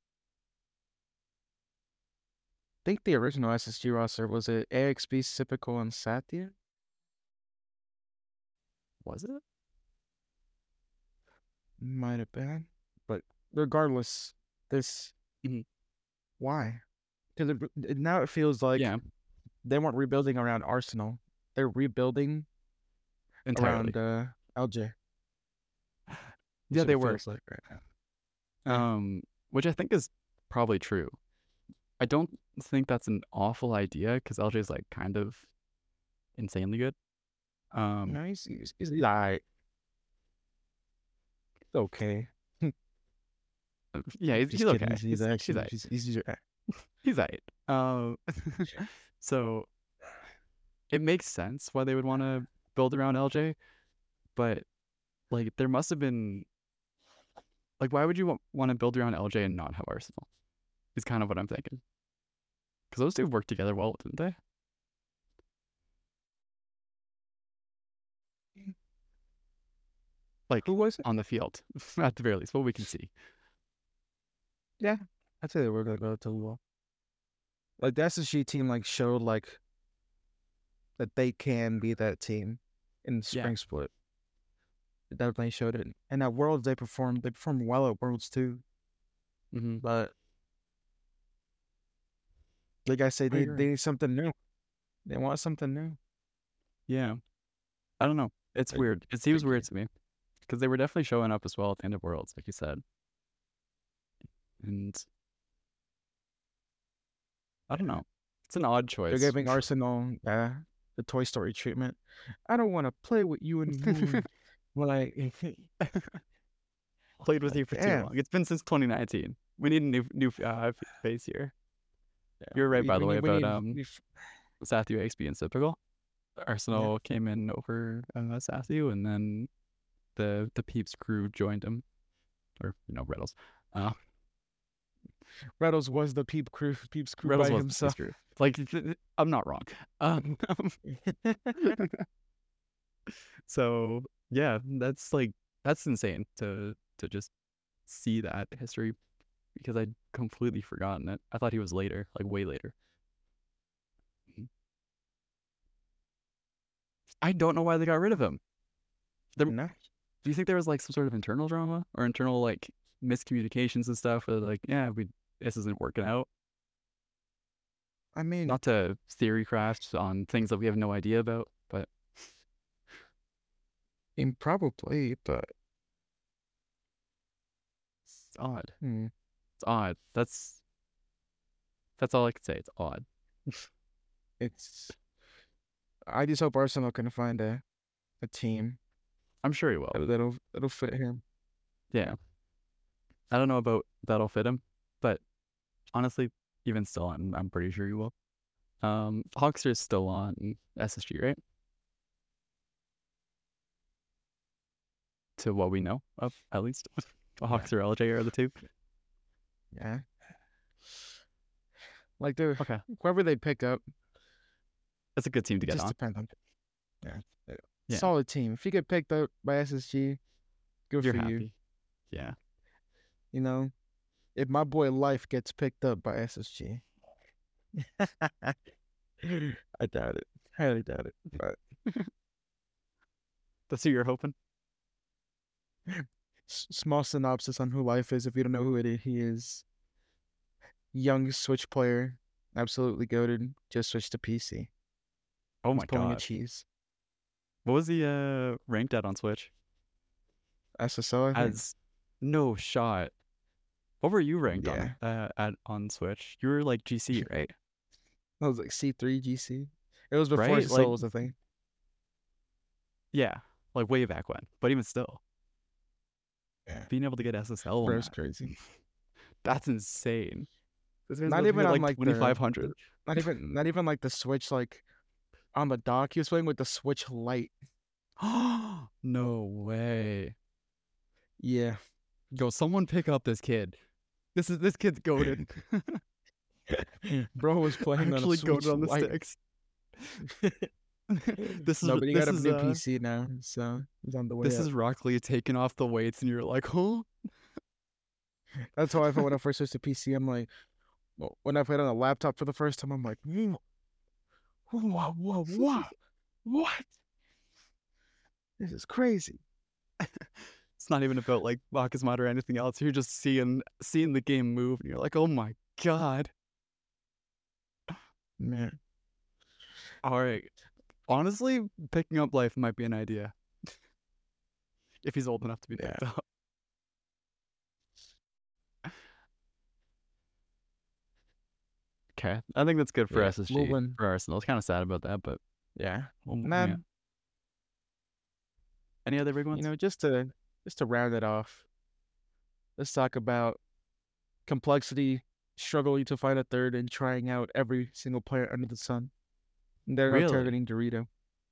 D: I think the original SSG roster was it AXB, Sipical, and Satya?
C: Was it?
D: Might have been. But regardless, this...
C: Mhm.
D: Why? Because now it feels like
C: Yeah,
D: they weren't rebuilding around Arsenal. They're rebuilding
C: entirely.
D: around LJ.
C: Yeah,
D: That's
C: they
D: what it
C: were.
D: feels like right now.
C: Which I think is probably true. I don't think that's an awful idea because LJ is like kind of insanely good.
D: No, he's all right. Okay.
C: Yeah, he's
D: Just
C: okay.
D: kidding. He's actually
C: aight.
D: he's
C: He's aight. So it makes sense why they would want to build around LJ, but like there must have been like why would you want to build around LJ and not have Arsenal? Is kind of what I'm thinking. Because those two worked together well, didn't they? Like
D: Who was it?
C: on the field, at the very least, what we can see.
D: Yeah, I'd say they were gonna go to well. Like the SSG team like showed like that they can be that team in the
C: Yeah.
D: spring split. They definitely showed it. And at Worlds they performed well at Worlds too.
C: Mm-hmm.
D: But like I say, they need something new. They want something new.
C: Yeah. I don't know. It's weird. It seems weird to me. Because they were definitely showing up as well at the end of Worlds, like you said. And I don't know. It's an odd choice.
D: They're giving Arsenal the Toy Story treatment. I don't want to play with you anymore. Like
C: Played with you for too
D: damn.
C: long. It's been since 2019. We need a new face here. You're right, by the way, about Sathu XP and Typical. Arsenal came in over Sathu, and then the Peeps crew joined him, or Reddles.
D: Reddles was the Peeps crew
C: Reddles
D: by
C: was
D: himself.
C: the Peeps crew. Like I'm not wrong. So yeah, that's insane to just see that history, because I'd completely forgotten it. I thought he was later, like way later. I don't know why they got rid of him.
D: No.
C: Do you think there was like some sort of internal drama or internal like miscommunications and stuff? Or like, this isn't working out.
D: I mean,
C: Not to theory craft on things that we have no idea about, but
D: probably, but
C: it's odd. It's odd. That's all I can say. It's odd.
D: I just hope Arsenal can find a team
C: I'm sure he will.
D: that'll fit him.
C: Yeah. I don't know about that'll fit him, but honestly, even still, I'm pretty sure he will. Hawkster's still on SSG, right? To what we know of, at least. Hawkster LJ are the two.
D: Yeah. Like
C: Okay.
D: whoever they pick up,
C: That's a good team to get
D: just
C: on.
D: depends on. Yeah.
C: Yeah.
D: Solid team. If you get picked up by SSG, good
C: You're
D: for
C: happy.
D: you.
C: Yeah.
D: You know, if my boy Life gets picked up by SSG, I doubt it. Highly doubt it. But
C: That's who you're hoping?
D: small synopsis on who Life is. If you don't know who he is, young Switch player, absolutely goated. Just switched to PC.
C: Oh my
D: He's pulling a
C: god.
D: cheese.
C: What was he ranked at on Switch?
D: SSO, I think.
C: As no shot. What were you ranked on on Switch? You were like GC, right?
D: I was like C3 GC. It was before
C: Right?
D: SSO
C: Like-
D: was a thing.
C: Yeah, like way back when. But even still,
D: Yeah.
C: being able to get SSL, on
D: That's
C: that,
D: crazy.
C: that's insane. This man's
D: Not
C: about to
D: even
C: get,
D: on, like, the-
C: 2,500.
D: Not even like the Switch like on the dock. He was playing with the Switch Lite.
C: No way.
D: Yeah.
C: Yo, someone pick up this kid. This kid's goated.
D: Bro was playing
C: Actually
D: on a Switch
C: goated on the
D: Lite.
C: sticks. This is
D: No, but he got a
C: this
D: new
C: is
D: PC now, so he's on the way.
C: this
D: up.
C: is Rock Lee taking off the weights, and you're like, huh?
D: That's how I felt when I first switched to PC. I'm like, when I played on a laptop for the first time, I'm like, what? This is crazy.
C: It's not even about like Bacchus Mod or anything else. You're just seeing the game move, and you're like, oh my god.
D: Man.
C: All right. Honestly, picking up Life might be an idea. If he's old enough to be picked up. Okay. I think that's good for
D: Yeah,
C: SSG.
D: we'll win.
C: For Arsenal. It's kind of sad about that, but
D: Yeah.
C: we'll,
D: Man,
C: yeah. Any other big ones?
D: just to just to round it off, let's talk about complexity, struggling to find a third, and trying out every single player under the sun. And they're not
C: Really?
D: targeting Dorito.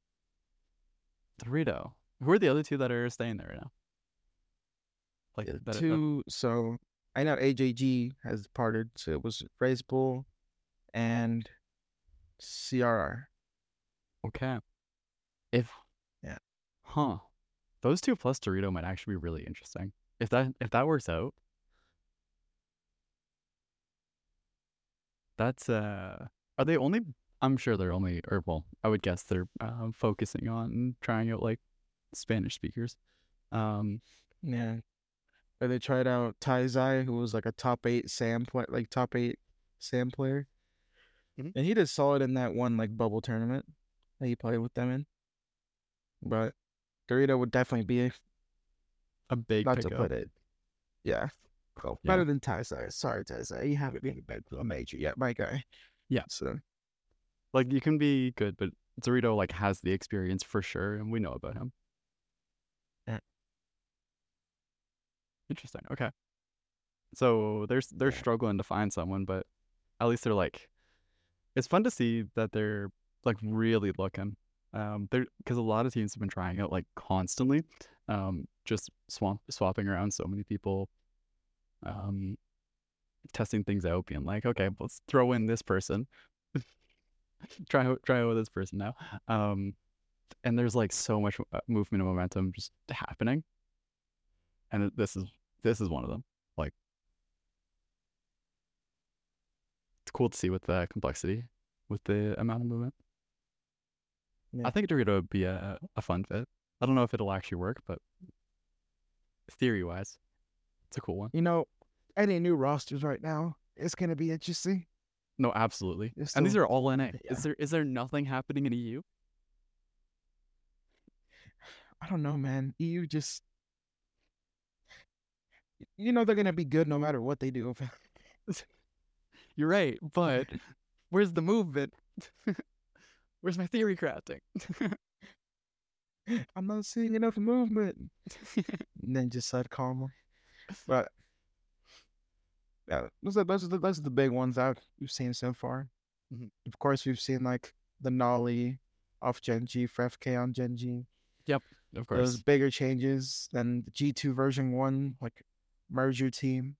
C: Dorito. Who are the other two that are staying there right now? Like
D: Two. So I know AJG has departed. So it was Raze Bull and CRR.
C: okay. If
D: Yeah.
C: Huh. Those two plus Dorito might actually be really interesting. If that works out, that's are they only I'm sure they're only or well, I would guess they're focusing on trying out like Spanish speakers.
D: Yeah. And they tried out Taizai, who was like a top 8 Sam player.
C: Mhm.
D: And he did solid in that one like bubble tournament that he played with them in. But Dorito would definitely be
C: A big
D: not to
C: pickup.
D: put it. Yeah. Well,
C: Yeah.
D: better than Taizai. Sorry, Taizai. You haven't been a major yet, my guy.
C: Yeah.
D: So
C: Like you can be good, but Dorito like has the experience for sure, and we know about him.
D: Yeah.
C: Interesting. Okay. So they're
D: Yeah.
C: struggling to find someone, but at least they're like it's fun to see that they're like really looking. They're because a lot of teams have been trying out like constantly, just swapping around so many people, testing things out, being like, okay, let's throw in this person, try out with this person now. And there's like so much movement and momentum just happening, and this is one of them. Like it's cool to see with the complexity, with the amount of movement.
D: Yeah.
C: I think Dorito would be a fun fit. I don't know if it'll actually work, but theory wise, it's a cool one.
D: you know, any new rosters right now, it's gonna be interesting.
C: No, absolutely.
D: It's
C: And these
D: still-
C: are all NA.
D: yeah.
C: Is there nothing happening in EU?
D: I don't know, man. EU just they're gonna be good no matter what they do.
C: You're right, but where's the movement? Where's my theory crafting?
D: I'm not seeing enough movement. And then just said Karma. But yeah, those are the big ones that we've seen so far.
C: Mhm.
D: Of course, we've seen like the Nolly off Gen G for FK on Gen G.
C: Of
D: Those
C: course.
D: bigger changes than the G2 version 1, like merge your team.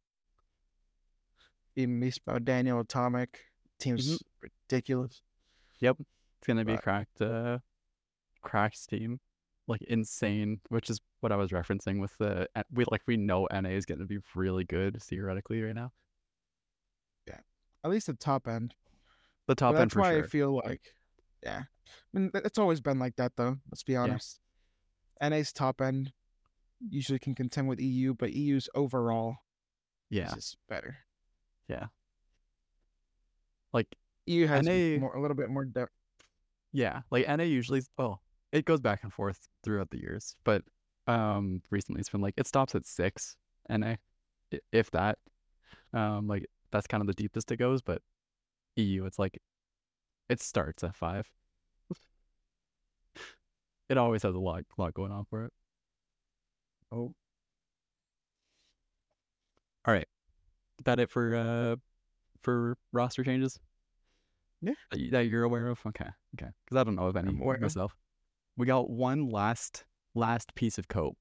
D: Even Daniel Atomic. Team's ridiculous.
C: Yep. It's gonna be
D: But-
C: a cracked team. Like insane, which is what I was referencing with we know NA is gonna be really good theoretically right now.
D: At least the top end.
C: The top
D: But
C: end
D: that's
C: for
D: why
C: sure.
D: I feel like, yeah. I mean, it's always been like that, though. Let's be honest. NA's top end usually can contend with EU, but EU's overall
C: Yeah.
D: is just better.
C: Like
D: EU has
C: NA
D: a little bit more depth.
C: yeah, like NA usually it goes back and forth throughout the years, but recently it's been like it stops at 6 NA, if that. Like that's kind of the deepest it goes, but EU it's like it starts at 5. It always has a lot going on for it.
D: Oh,
C: All right, is that it for roster changes?
D: Yeah.
C: That you're aware of? Okay. Because I don't know of any
D: I'm aware of.
C: myself. We got one last piece of cope.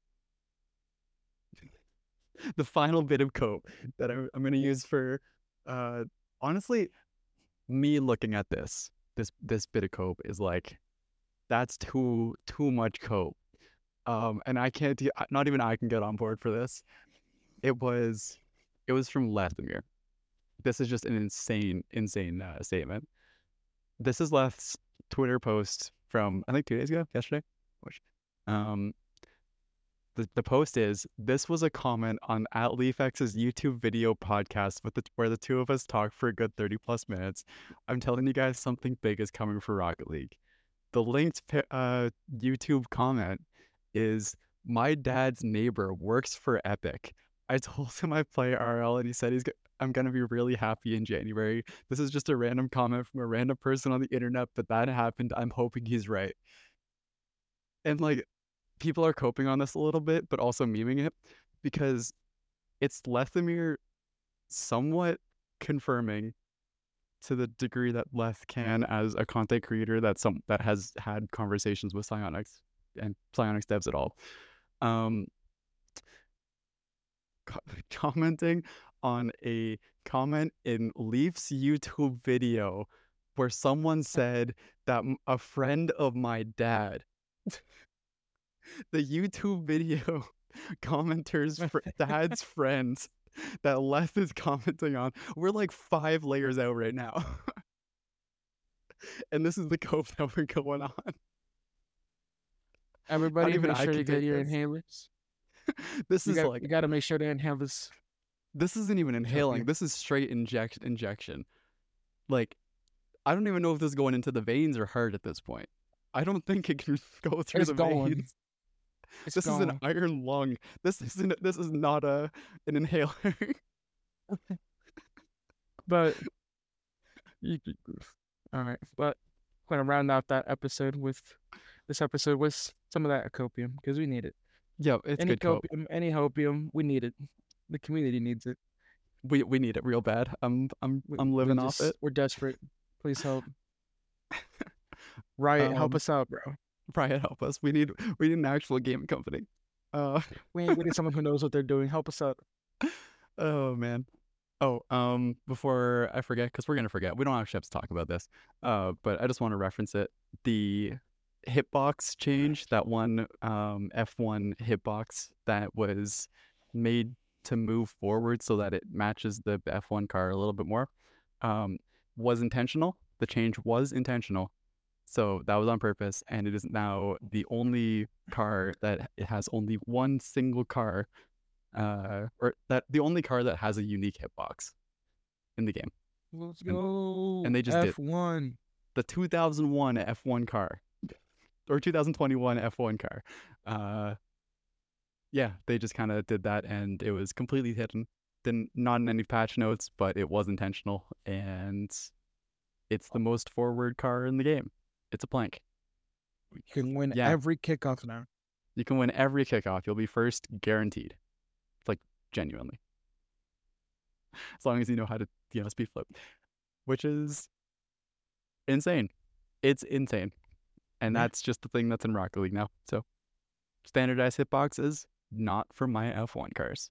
C: The final bit of cope that I'm going to use for, honestly, me looking at this bit of cope is like, that's too much cope. And I can't, not even I can get on board for this. It was from Lefthamir. This is just an insane statement. This is Left's Twitter post from, I think 2 days ago, yesterday. The post is, this was a comment on @LeafX's YouTube video podcast where the two of us talk for a good 30 plus minutes. I'm telling you guys something big is coming for Rocket League. The linked YouTube comment is, my dad's neighbor works for Epic. I told him I play RL and he said I'm going to be really happy in January. This is just a random comment from a random person on the internet, but that happened. I'm hoping he's right. And like, people are coping on this a little bit, but also memeing it because it's Lethemir somewhat confirming to the degree that Leth can as a content creator that has had conversations with Psyonix and Psyonix devs at all. Commenting on a comment in Leaf's YouTube video where someone said that a friend of my dad, the YouTube video commenter's dad's friends that Leth is commenting on, we're like 5 layers out right now. And this is the cope that we're going on.
D: Everybody,
C: even
D: make
C: I
D: sure
C: can
D: you get
C: take
D: your
C: this.
D: inhalers.
C: You
D: You got to make sure the inhalers.
C: this isn't even inhaling. This is straight injection. Like, I don't even know if this is going into the veins or heart at this point. I don't think it can go through
D: It's
C: the
D: going.
C: veins.
D: It's
C: This is an iron lung. This is not an inhaler.
D: But all right, but I'm gonna round out this episode with some of that copium because we need it.
C: Yeah, it's
D: Any
C: good cope.
D: copium, any hopium, we need it. The community needs it.
C: We need it real bad. I'm living off it.
D: We're desperate. Please help. Riot, help
C: Um,
D: us out, bro.
C: Riot, help us. We need an actual gaming company.
D: We need someone who knows what they're doing. Help us out.
C: Oh man. Oh, before I forget, because we're gonna forget, we don't actually have to talk about this. But I just want to reference it. The hitbox change, that one F1 hitbox that was made to move forward so that it matches the F1 car a little bit more, was intentional. The change was intentional. So that was on purpose, and it is now the only car that it has only one single car, the only car that has a unique hitbox in the game.
D: Let's go.
C: and they just did.
D: F1.
C: The 2001 F1 car, or 2021 F1 car. Yeah, they just kind of did that, and it was completely hidden. Not in any patch notes, but it was intentional, and it's the most forward car in the game. It's a plank.
D: You can win
C: Yeah.
D: every kickoff now.
C: You can win every kickoff. You'll be first, guaranteed. Like, genuinely. As long as you know how to, speed flip. Which is insane. It's insane. And
D: Yeah.
C: that's just the thing that's in Rocket League now. So, standardized hitboxes, not for my F1 cars.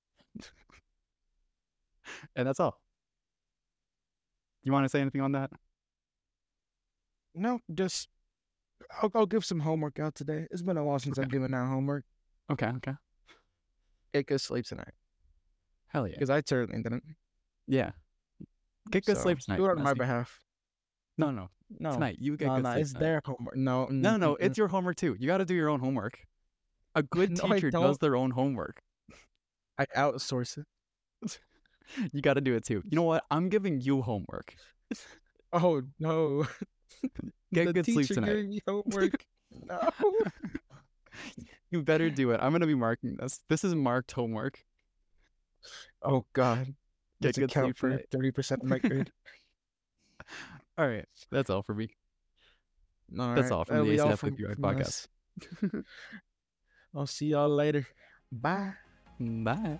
C: And that's all. You want to say anything on that?
D: No, just I'll give some homework out today. It's been a while since I've given out homework.
C: Okay.
D: It goes sleep tonight
C: Hell yeah.
D: because I certainly didn't.
C: Yeah. Get good
D: So,
C: sleep tonight.
D: do it on my
C: Leslie.
D: behalf.
C: No.
D: No,
C: Tonight. You get
D: no,
C: good
D: no,
C: sleep
D: it's
C: tonight.
D: their homework. No,
C: No, it's your homework too. You got to do your own homework. A good
D: No, I
C: teacher does
D: don't.
C: their own homework.
D: I outsource it.
C: You got to do it too. You know what? I'm giving you homework.
D: Oh no!
C: Get
D: The
C: good sleep
D: teacher
C: tonight.
D: gave me homework. No.
C: You better do it. I'm going to be marking this. This is marked homework.
D: Oh God!
C: Get
D: Does it
C: good
D: count
C: sleep
D: for
C: tonight.
D: 30% of my grade?
C: All right. That's all for me.
D: All
C: That's
D: right,
C: all from
D: that'll
C: the
D: be all
C: ASAP with you
D: from
C: podcast.
D: us. I'll see y'all later. Bye.
C: Bye.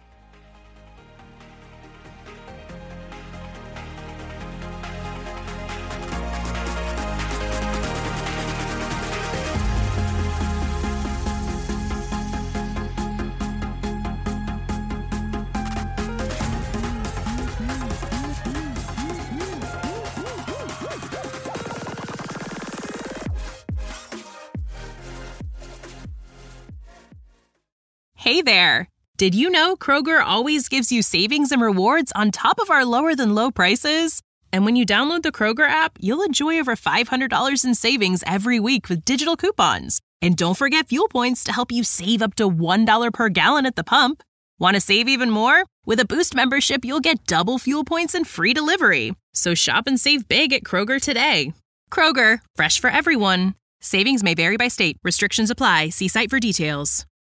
E: Hey there! Did you know Kroger always gives you savings and rewards on top of our lower than low prices? And when you download the Kroger app, you'll enjoy over $500 in savings every week with digital coupons. And don't forget fuel points to help you save up to $1 per gallon at the pump. Want to save even more? With a Boost membership, you'll get double fuel points and free delivery. So shop and save big at Kroger today. Kroger, fresh for everyone. Savings may vary by state. Restrictions apply. See site for details.